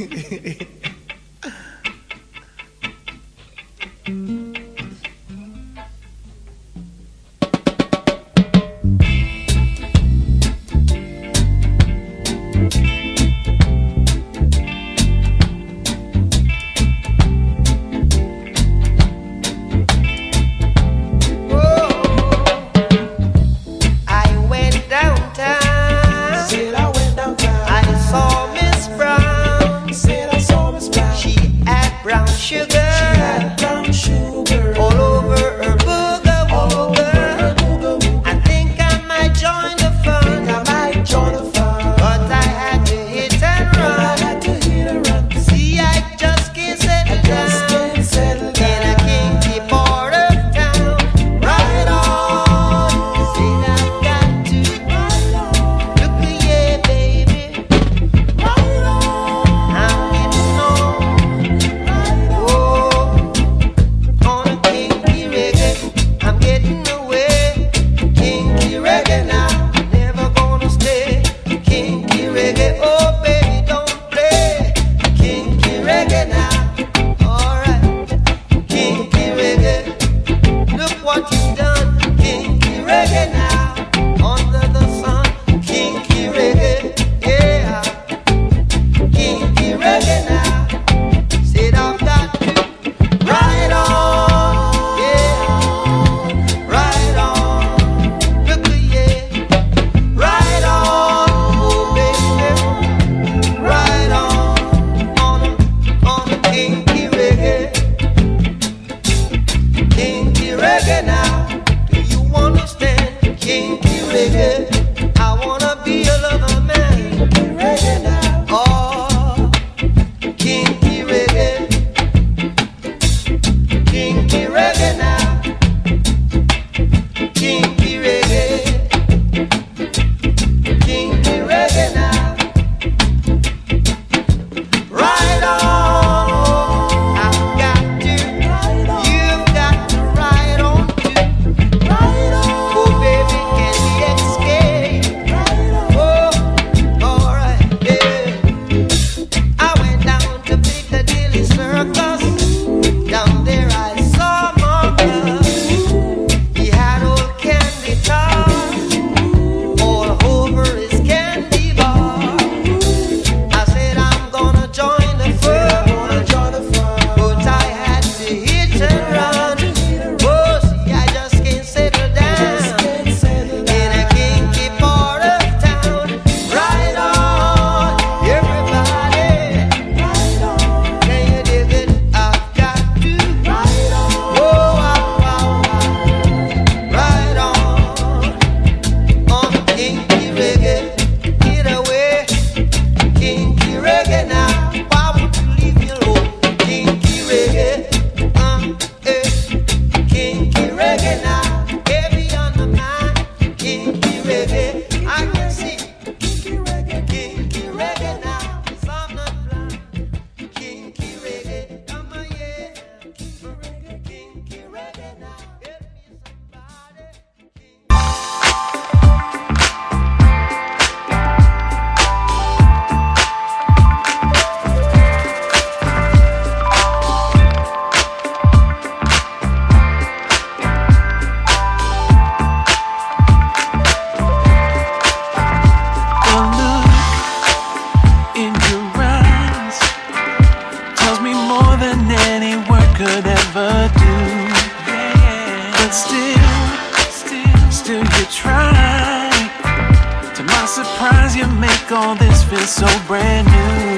surprise you make all this feel so brand new.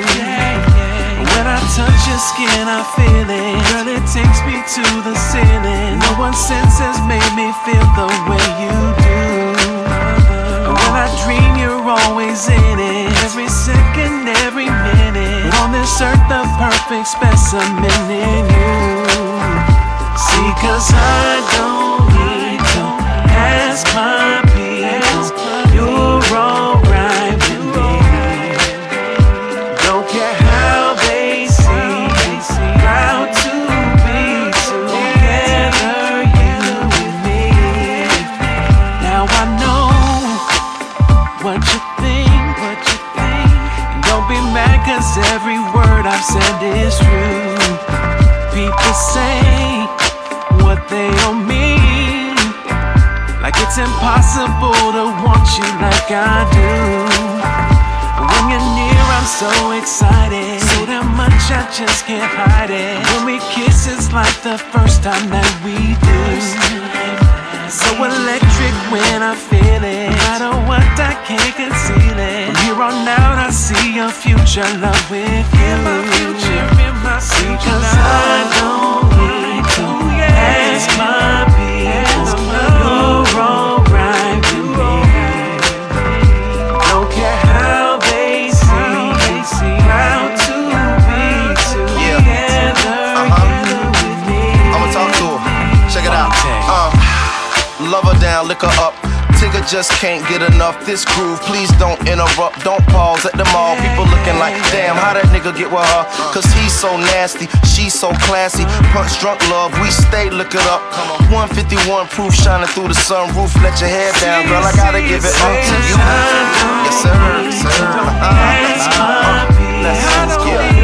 When I touch your skin I feel it. Girl, it takes me to the ceiling. No one since has made me feel the way you do. When I dream you're always in it. Every second, every minute. On this earth the perfect specimen in you. See, 'cause I don't need to ask my people. You're alright with me. Don't care how they see. Proud to be together, you and me. Now I know what you think. Don't be mad 'cause everyone word I've said is true. People say what they don't mean, like it's impossible to want you like I do. When you're near, I'm so excited, so damn much I just can't hide it. When we kiss, it's like the first time that we do. So electric when I feel it, no matter what I can't conceal it. From here on out I see a future love with you. Because I don't need to ask my peers, you're alright with me. Don't care how they see how to be together with me. I'ma talk to her, check it out. Love her down, lick her up. Tigger just can't get enough. This groove, please don't interrupt. Don't pause at the mall. People looking like, damn, how that nigga get with her? Cause he's so nasty, she's so classy. Punch drunk love, we stay looking up. 151 proof shining through the sunroof. Let your hair down, girl, I gotta give it up to you. Yes, sir, sir. Let's get it.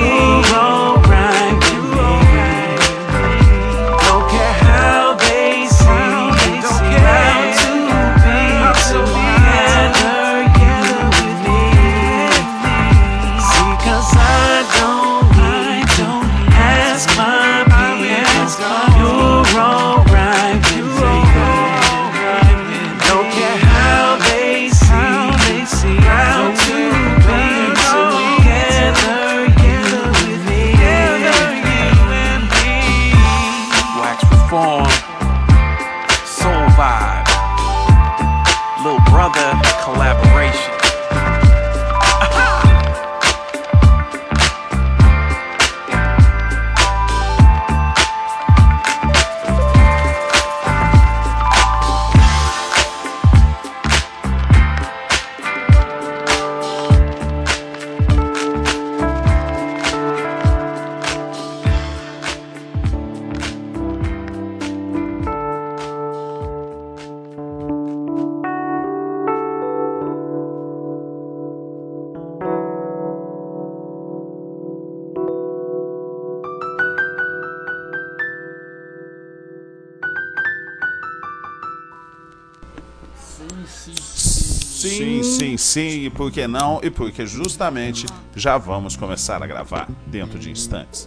Sim, e por que não? E porque justamente já vamos começar a gravar dentro de instantes.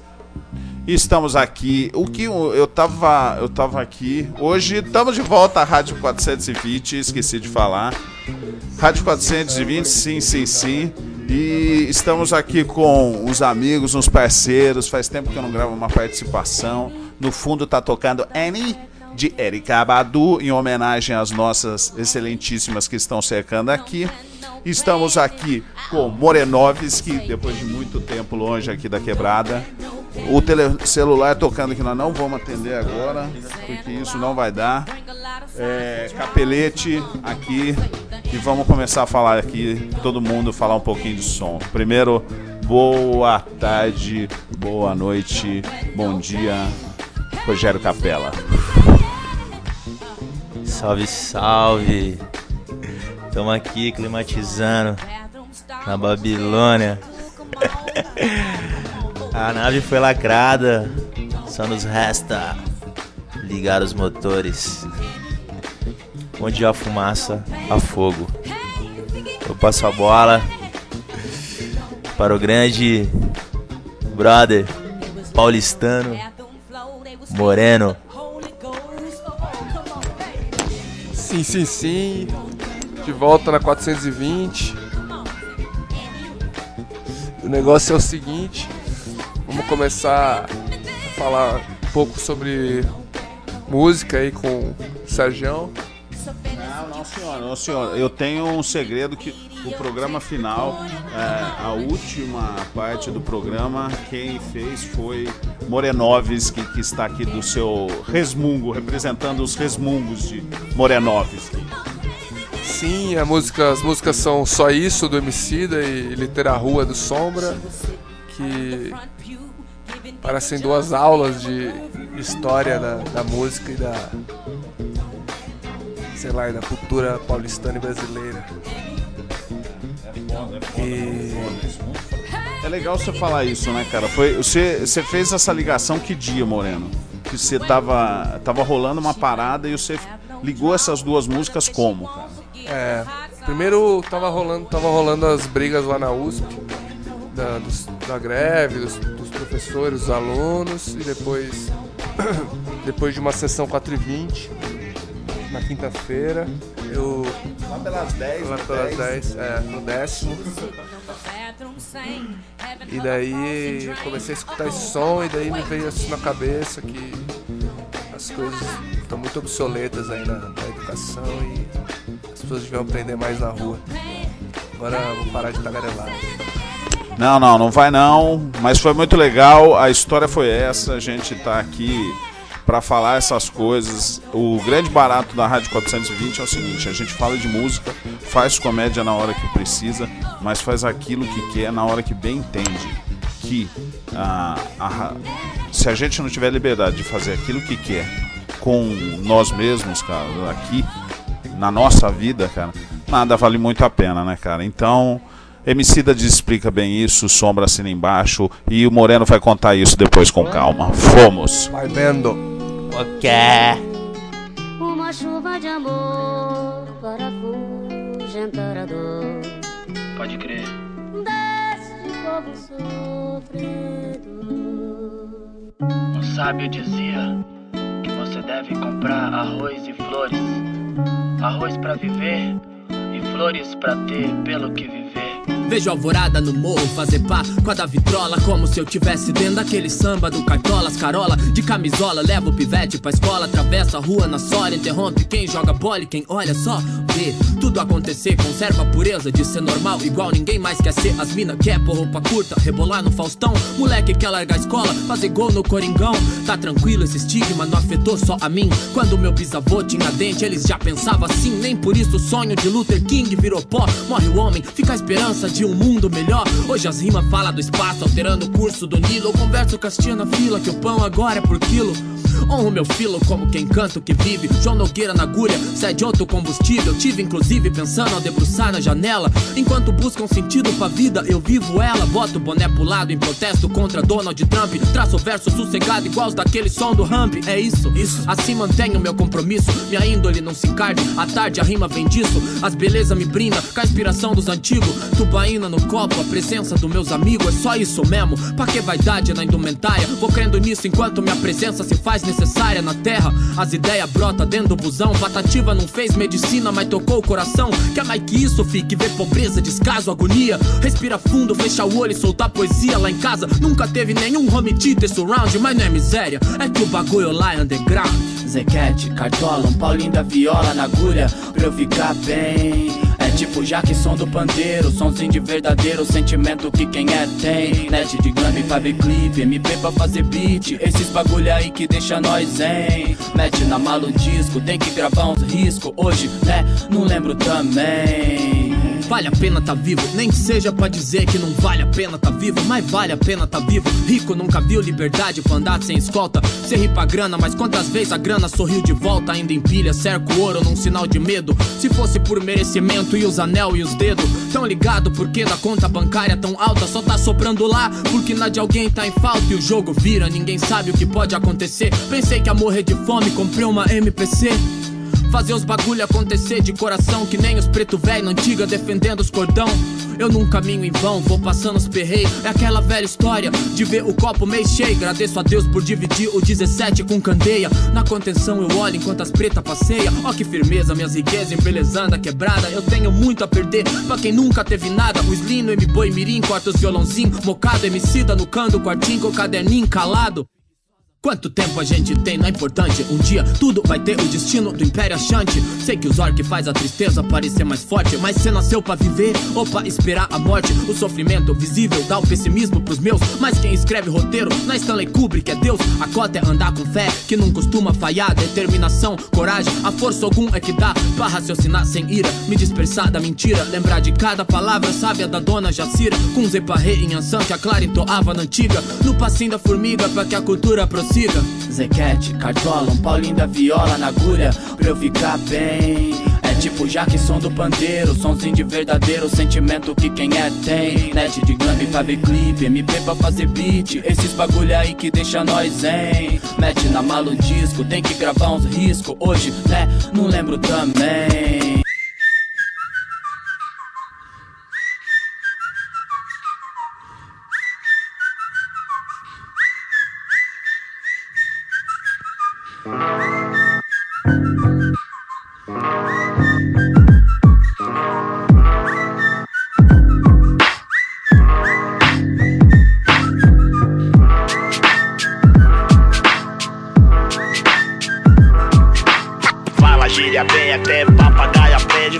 Estamos aqui, eu tava aqui, hoje estamos de volta à Rádio 420, esqueci de falar. Rádio 420, sim. E estamos aqui com uns amigos, uns parceiros, faz tempo que eu não gravo uma participação. No fundo tá tocando Annie, de Erykah Badu, em homenagem às nossas excelentíssimas que estão cercando aqui. Estamos aqui com Morenovski, depois de muito tempo longe aqui da quebrada. O celular tocando que nós não vamos atender agora, porque isso não vai dar. Capelete aqui, e vamos começar a falar aqui, todo mundo falar um pouquinho de som. Primeiro, boa tarde, boa noite, bom dia, Rogério Capela. Salve, salve! Estamos aqui climatizando na Babilônia. A nave foi lacrada, só nos resta ligar os motores. Onde há fumaça, há fogo. Eu passo a bola para o grande brother paulistano Moreno. Sim. De volta na 420. O negócio é o seguinte. Vamos começar a falar um pouco sobre música aí com o Sergião. Não, senhor. Eu tenho um segredo que o programa final, a última parte do programa, quem fez foi Morenovski, que está aqui do seu resmungo, representando os resmungos de Morenovski. Sim, as músicas são Só Isso, do Emicida, e Litera Rua, do Sombra, que parecem duas aulas de história da música e da cultura paulistana e brasileira. É legal você falar isso, né, cara? Você fez essa ligação que dia, Moreno? Que você tava rolando uma parada e você ligou essas duas músicas como, cara? Primeiro tava rolando as brigas lá na USP, da greve, dos professores, dos alunos, e depois de uma sessão 4h20, na quinta-feira, eu... Lá pelas 10, no 10º. E daí eu comecei a escutar esse som e daí me veio assim na cabeça que as coisas estão muito obsoletas aí na educação e as pessoas deviam aprender mais na rua. Agora eu vou parar de tagarelar. Não vai não, mas foi muito legal, a história foi essa, a gente tá aqui pra falar essas coisas. O grande barato da Rádio 420 é o seguinte: a gente fala de música, faz comédia na hora que precisa, mas faz aquilo que quer na hora que bem entende. Que se a gente não tiver liberdade de fazer aquilo que quer com nós mesmos, cara, aqui na nossa vida, cara, nada vale muito a pena, né, cara? Então, Emicida explica bem isso, Sombra assina embaixo, e o Moreno vai contar isso depois com calma. Fomos! Vai vendo! Ok. Uma chuva de amor para afugentar a dor. Pode crer. Deste povo sofrido. Um sábio dizia que você deve comprar arroz e flores. Arroz pra viver e flores pra ter pelo que viver. Vejo alvorada no morro fazer pá com a da vitrola, como se eu tivesse dentro daquele samba do Cartolas. Carola de camisola, levo o pivete pra escola, atravessa a rua na sola, interrompe quem joga bola e quem olha só vê tudo acontecer. Conserva a pureza de ser normal, igual ninguém mais quer ser. As mina quer pôr roupa curta, rebolar no Faustão. Moleque quer largar a escola, fazer gol no Coringão. Tá tranquilo, esse estigma não afetou só a mim. Quando meu bisavô tinha dente, eles já pensavam assim. Nem por isso o sonho de Luther King virou pó. Morre o homem, fica a esperança de um mundo melhor. Hoje as rimas falam do espaço, alterando o curso do Nilo. Eu converso com as tia na fila, que o pão agora é por quilo. Honro meu filo como quem canta o que vive. João Nogueira na agulha, sai de outro combustível. Tive inclusive pensando ao debruçar na janela. Enquanto buscam sentido pra vida, eu vivo ela. Boto o boné pro lado em protesto contra Donald Trump. Traço verso sossegado igual os daquele som do Ramp. É isso, assim mantenho meu compromisso. Minha índole não se encarne, à tarde a rima vem disso. As belezas me brindam com a inspiração dos antigos. Tubaína no copo, a presença dos meus amigos. É só isso mesmo, pra que vaidade na indumentária? Vou crendo nisso enquanto minha presença se faz necessária na terra. As ideias brotam dentro do busão. Patativa não fez medicina, mas tocou o coração. Quer mais que isso, fique ver pobreza, descaso, agonia. Respira fundo, fecha o olho e soltar poesia. Lá em casa nunca teve nenhum home theater surround. Mas não é miséria, é que o bagulho lá é underground. Zequete, Cartola, Paulinho da viola na agulha, pra eu ficar bem. É tipo Jackson do pandeiro, somzinho de verdadeiro, sentimento que quem é tem. Net de glam pra ver clipe, MP pra fazer beat. Esses bagulho aí que deixa nós zen. Mete na mala um disco, tem que gravar uns riscos. Hoje, né, não lembro também. Vale a pena tá vivo, nem que seja pra dizer que não vale a pena tá vivo, mas vale a pena tá vivo. Rico nunca viu liberdade pra andar sem escolta. Cê ri pra grana, mas quantas vezes a grana sorriu de volta? Ainda empilha, cerca o ouro num sinal de medo. Se fosse por merecimento e os anel e os dedos, tão ligado porque da conta bancária tão alta só tá sobrando lá, porque na de alguém tá em falta. E o jogo vira, ninguém sabe o que pode acontecer. Pensei que ia morrer de fome, comprei uma MPC. Fazer os bagulho acontecer de coração, que nem os preto velho na antiga defendendo os cordão. Eu num caminho em vão, vou passando os perreios. É aquela velha história de ver o copo meio cheio. Agradeço a Deus por dividir o 17 com candeia. Na contenção eu olho enquanto as pretas passeia. Ó que firmeza, minhas riquezas embelezando a quebrada. Eu tenho muito a perder pra quem nunca teve nada. O Slino, M-Boi, Mirim, corta os violãozinho. Mocado, Emicida no canto, quartinho com o caderninho calado. Quanto tempo a gente tem, não é importante. Um dia tudo vai ter o destino do Império Achante. Sei que os orcs faz a tristeza parecer mais forte, mas cê nasceu pra viver ou pra esperar a morte. O sofrimento visível dá o pessimismo pros meus, mas quem escreve roteiro não é Stanley Kubrick, é Deus. A cota é andar com fé, que não costuma falhar. Determinação, coragem, a força algum é que dá pra raciocinar sem ira, me dispersar da mentira. Lembrar de cada palavra sábia da dona Jacira. Com Zé Parré em Anção que a Clara entoava na antiga. No passinho da formiga pra que a cultura prossiga. Zequete, Cartola, Paulinho da viola na agulha, pra eu ficar bem. É É tipo Jackson do pandeiro, somzinho de verdadeiro, sentimento que quem é tem. Net de glambe, fave clip, MP pra fazer beat, esses bagulho aí que deixa nós zen. Mete na mala o disco, tem que gravar uns riscos. Hoje, né, não lembro também. Fala gíria bem até papagaio aprende.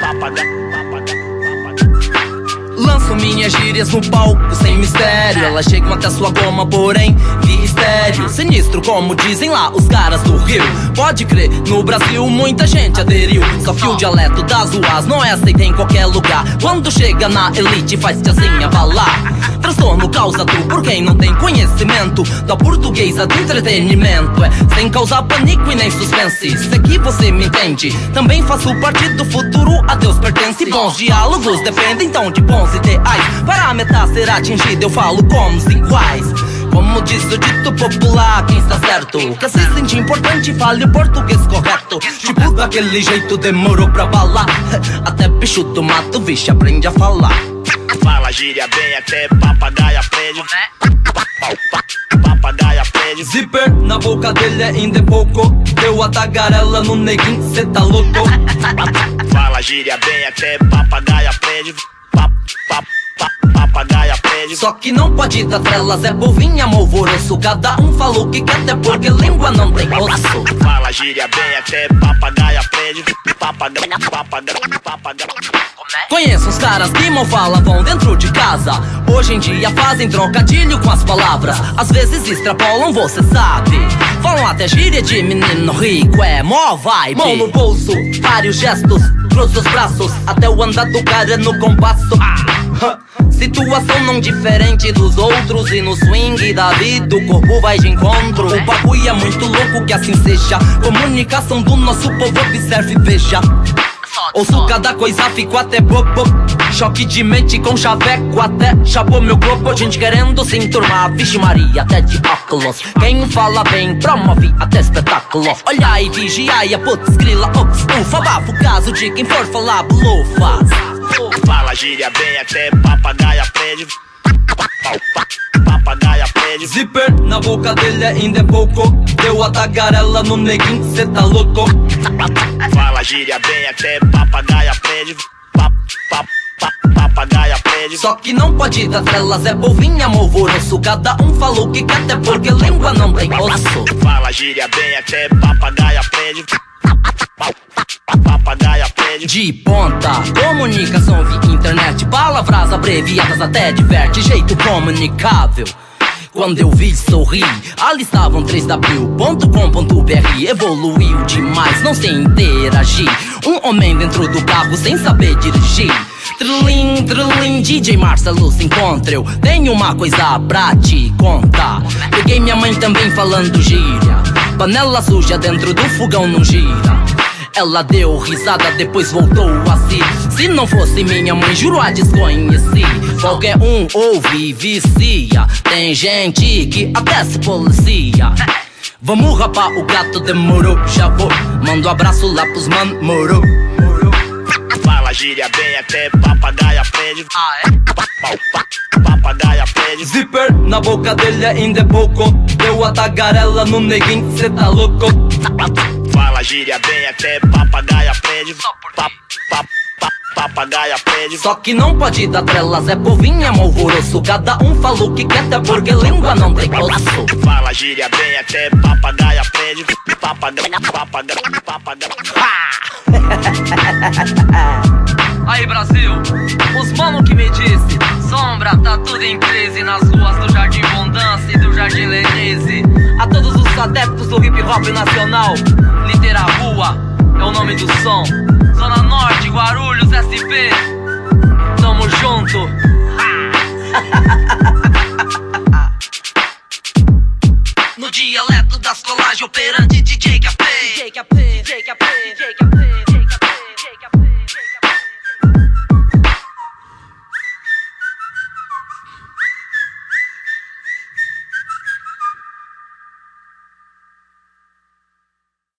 Lanço minhas gírias no palco sem mistério. Elas chegam até sua goma, porém via estéreo. Sinistro como dizem lá os caras do Rio. Pode crer, no Brasil muita gente aderiu. Só que o dialeto das ruas não é aceito em qualquer lugar. Quando chega na elite faz-te assim abalar. Transtorno causa tu por quem não tem conhecimento da portuguesa do entretenimento. É sem causar pânico e nem suspense. Se aqui você me entende, também faço parte do futuro, a Deus pertence. Bons diálogos dependem então de bons ideais. Para a meta ser atingida eu falo como os iguais. Como diz o dito popular, quem está certo quer se sentir importante, fale o português correto. Tipo daquele jeito demorou pra balar. Até bicho do mato, vixe, aprende a falar. Fala gíria bem até papagaio aprende. Papagaio aprende. Zíper na boca dele ainda é pouco. Deu a tagarela no neguinho, cê tá louco. Fala gíria bem até papagaio aprende. Papagaio aprende. Só que não pode dar trelas, é povinha malvoroço. Cada um fala o que quer, até porque língua não tem osso. Fala gíria bem até papagaio aprende. Papagaio. Conheço os caras que mal falavam dentro de casa. Hoje em dia fazem trocadilho com as palavras. Às vezes extrapolam, você sabe. Falam até gíria de menino rico, é mó vibe. Mão no bolso, vários gestos, cruza os braços, até o andar do cara no compasso. Situação não diferente dos outros. E no swing da vida o corpo vai de encontro. O bagulho é muito louco que assim seja. Comunicação do nosso povo, observe e veja. Ouço cada coisa, fico até bobo. Choque de mente com chaveco, até chapou meu globo. Gente querendo se enturmar, vixe Maria, até de óculos. Quem fala bem, promove até espetáculo. Olha e vigia, putz, grila, ops, ufa. Bafo o caso de quem for falar blufas. Fala gíria bem até papagaio aprende. Papagaio aprende. Zíper na boca dele ainda é pouco. Deu a tagarela no neguinho, cê tá louco. Fala gíria bem até papagaio aprende. Papagaio aprende. Só que não pode dar trelas, é povinha malvoroço. Cada um fala o que quer, até porque língua não tem osso. Fala gíria bem até papagaio aprende. Papagaio aprende. De ponta, comunicação via internet. Palavras abreviadas até diverte, jeito comunicável. Quando eu vi sorri, ali estavam 3w.com.br. Evoluiu demais, não sei interagir. Um homem dentro do carro sem saber dirigir. Trilim, trilim, DJ Marcelo se encontra. Eu tenho uma coisa pra te contar. Peguei minha mãe também falando gíria. Panela suja dentro do fogão não gira. Ela deu risada, depois voltou assim. Se não fosse minha mãe, juro a desconheci. Qualquer um ouve e vicia. Tem gente que até se policia. Vamos rapar o gato, demorou, já vou. Manda um abraço lá pros mano, morou. Fala gíria bem até papagaio aprende. Papagaio aprende. Zíper na boca dele ainda é pouco. Deu a tagarela no neguinho, cê tá louco. Fala gíria bem até papagaio aprende. Papagaio aprende. Só que não pode dar trelas, é povinha malvoroço. Cada um fala o que quer, até porque língua não tem osso. Fala gíria bem até papagaio aprende. Papagaio. Aí Brasil, os mano que me disse: Sombra, tá tudo em crise nas ruas do Jardim Abundância e do Jardim Lenise. A todos os adeptos do hip hop nacional, Litera Rua é o nome do som. Zona Norte, Guarulhos, SP, tamo junto. No dialeto das colagens operante DJ KP.